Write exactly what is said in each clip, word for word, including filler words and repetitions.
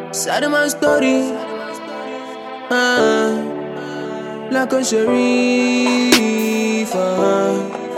Sad of my story, uh, like a sheriff. Uh.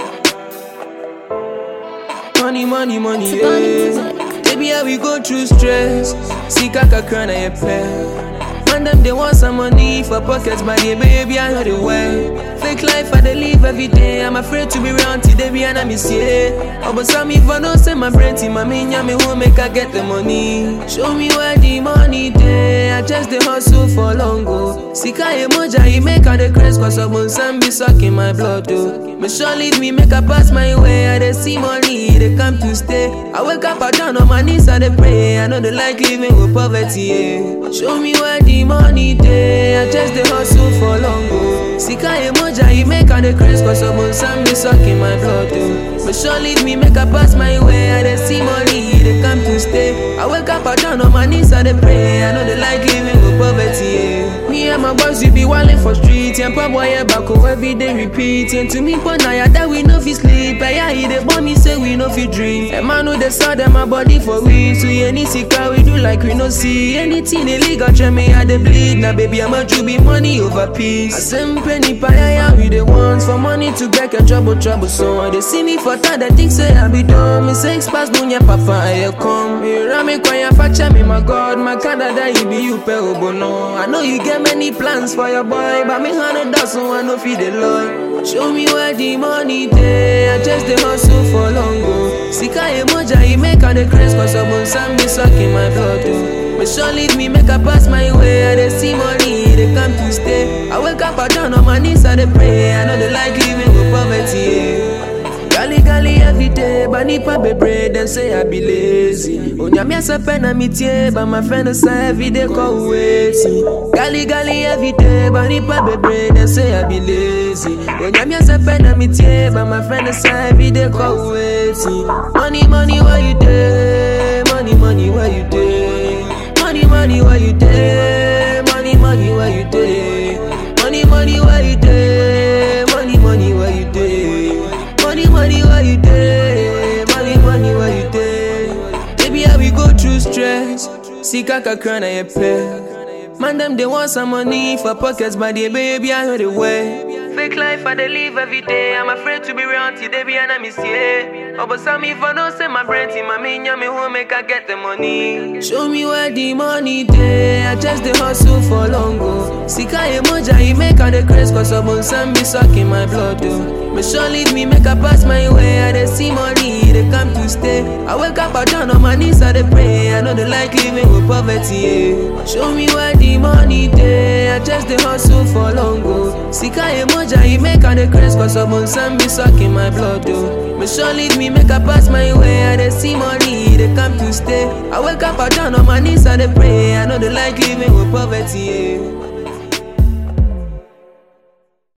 Money, money, money, yeah. Baby, how we go through stress. See, kaka krana ye play. Man, them they want some money for pockets, but yeah, baby, I know the way. Fake life I dey live every day. I'm afraid to be around today, be and I miss you. Oh, but some if I don't send my brain to my me, me won't make I get the money. Show me where the money day. I just the hustle for long go. Sika emoja, he make all the craze, cause some some be sucking my blood, though. Me sure leave me, make I pass my way. I dey see money, they come to stay. I wake up, I down on my knees, I dey pray. I know they like living with poverty, yeah. Show me where the money day. I just the hustle for long go. Sika emoja, he make all the craze, cause some some be sucking my blood, though. Me sure leave me, make I pass my way. I dey see money, they come to stay. I wake up, I down on my knees, I dey pray. I know they like living with poverty, yeah. Me and my boys, we be wildin' for streets. And pop boy, yeah, back home every day repeat. And to me, but now, yeah, that we know fi sleep. And yeah, he dey born me, say we know fi dream. And man, know they saw them my body for we. So any sika we do like we no see. Anything illegal, try me, I dey bleed. Now, baby, I'm a be money over peace. I send penny pie, yeah, we the ones for money to get your trouble, trouble. So they see me for that, they think say I be dumb. Me say pass dunya papa, I come. Me rame kwa ya facha, me my God, my Canada, he be you pe obono. I know you get many plans for your boy, but me hundred dozen I no feed the Lord. Show me where the money day. I just the hustle for long go. Sika emoja, he make all the craze, cause some some be sucking my blood, though. Me sure leave me, make I pass my way. I dey see money, they come to stay. I wake up, I down on my knees, I dey pray. I know they like living with poverty, yeah. Gali gali every day, but nipa be bread and say I be lazy. Onya me asa pen na mitie, but my friend say every day call waiting. Gali gali every day, but nipa be bread and say I be lazy. Onya me asa pen na mitie, but my friend say every day call waiting. Money money where you dey? Money money where you dey? Money money where you dey? Money money where you dey? Money money where you dey? Money money where you dey? Money, money, where you dey? Money, money, where you dey? Baby, how we go through stress. See kaka krana ye pay. Man, them they want some money for pockets, but they baby, I know the way. Fake life I dey live every day. I'm afraid to be around today, be and I miss you. Oh, but some if I don't send my brain to my me, me won't make I get the money. Show me where the money day. I just the hustle for long go. Sika emoja, he make all the craze, cause some some be sucking my blood, though. Me sure leave me, make I pass my way. I dey see money, they come to stay. I wake up, I down on my knees, I dey pray. I know they like living with poverty, yeah. Show me where the money day. I just the hustle for long go. Sika emoja, he make all the craze, cause some some be sucking my blood, though. Me sure leave me, make I pass my way. I dey see money, they come to stay. I wake up, I down on my knees, I dey pray. I know they like living with poverty, yeah.